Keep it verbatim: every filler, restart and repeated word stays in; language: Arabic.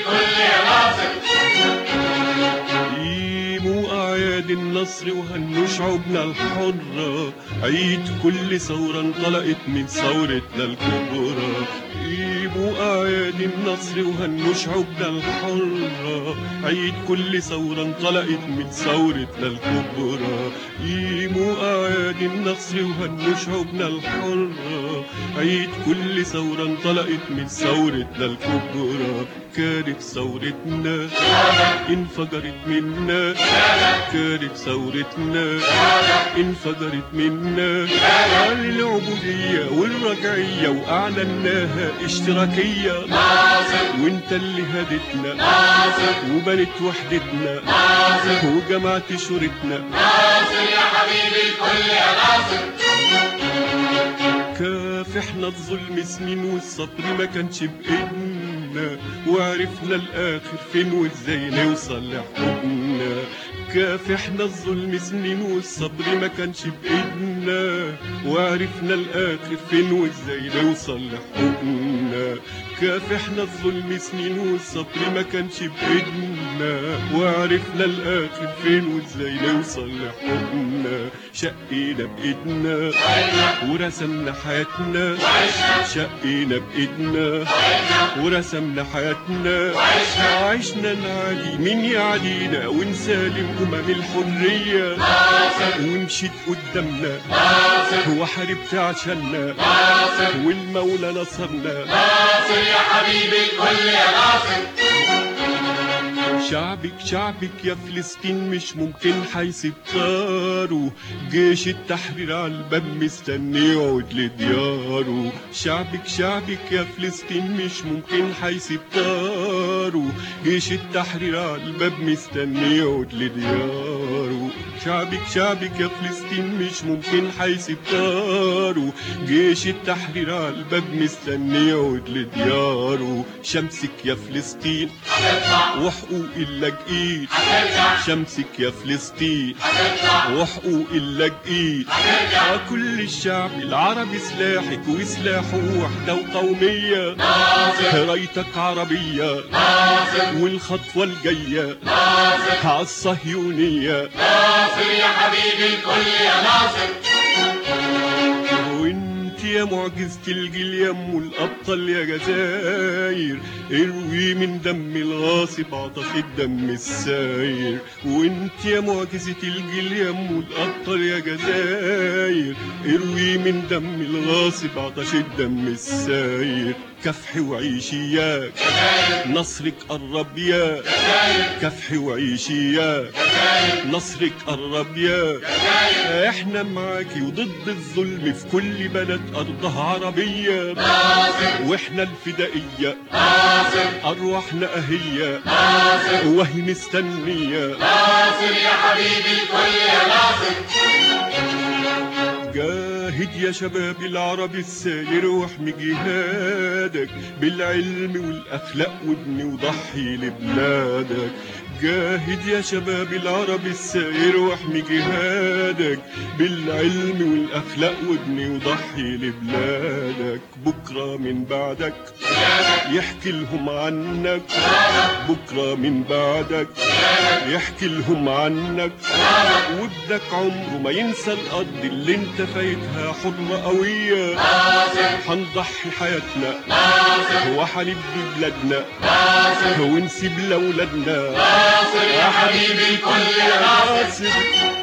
الكل يا ناصر. قيموا أعياد النصر وهنوا شعوبنا الحرة، عيد كل ثورة انطلقت من ثورتنا الكبرى. قيموا أعياد النصر وهنوا شعوبنا الحرة، عيد كل ثورة انطلقت من ثورتنا الكبرى. قيموا أعياد النصر وهنوا شعوبنا الحرة، عيد كل ثورة انطلقت من ثورتنا الكبرى. كانت ثورتنا انفجرت منا، كانت ثورتنا انفجرت منا على العبودية والرجعية وأعلناها اشتراكية. ناصر وانت اللي هدتنا ناصر وبنت وحدتنا ناصر وجمعت شورتنا. ناصر يا حبيبي الكل يا ناصر. كافحنا الظلم سنين والصبر ما كانش بإيدنا، وعرفنا الآخر فين وإزاي نوصل لحقوقنا. كافحنا الظلم سنين والصبر ما كانش بإيدنا، وعرفنا الآخر فين وإزاي نوصل لحقوقنا. كافحنا الظلم سنين والصبر ما كانش بإيدنا، وعرفنا الآخر فين وإزاي نوصل لحقوقنا. شقينا بإيدنا ورسمنا حياتنا، شقينا بإيدنا ورسمنا حياتنا. عشنا العادي مين يعدينا ونسالم أمم الحرية. ومشيت قدامنا وحاربت عشاننا والمولى نصرنا. ناصر يا حبيبي الكل يا ناصر. شعبك شعبك يا فلسطين مش ممكن حيسيب طاره، جيش التحرير على الباب مستني يعود لدياره. شعبك شعبك يا فلسطين مش ممكن حيسيب طاره، جيش التحرير على الباب مستني يعود لدياره. شعبك شعبك يا فلسطين مش ممكن حيسيب طاره، جيش التحرير على الباب مستني يعود لدياره. شمسك يا فلسطين وحقوق اللاجئين، شمسك يا فلسطين وحقوق اللاجئين. كل الشعب العربي سلاحك وسلاحه وحدة وقومية. رايتك عربية والخطوة الجاية عالصهيونية. ناصر يا حبيبي الكل يا ناصر. يا معجزة الجيل يا ام الابطال يا جزاير، اروي من دم الغاصب عطش الدم الساير. وانت يا معجزة الجيل يا ام الابطال يا جزاير، اروي من دم الغاصب عطش الدم الساير. كفحي وعيشي ياك نصرك قرب ياك، كفحي وعيشي ياك نصرك قرب ياك. احنا معاكي وضد الظلم في كل بلد ارضها عربية. واحنا الفدائية ارواحنا اهية وهي مستنية. ناصر يا حبيبي الكل يا ناصر. جاهد يا شباب العربي الساير واحمي جهادك بالعلم والاخلاق وابني وضحي لبلادك. جاهد يا شباب العربي الساير واحمي جهادك بالعلم والاخلاق وابني وضحي لبلادك. بكره من بعدك يحكي لهم عنك، بكره من بعدك يحكي لهم عنك. وابنك عمره ما ينسى الارض اللي انت فايتها حرة قوية. هنضحي حياتنا وحنبني بلادنا ونسيب لاولادنا. ناصر يا حبيبي الكل يا ناصر.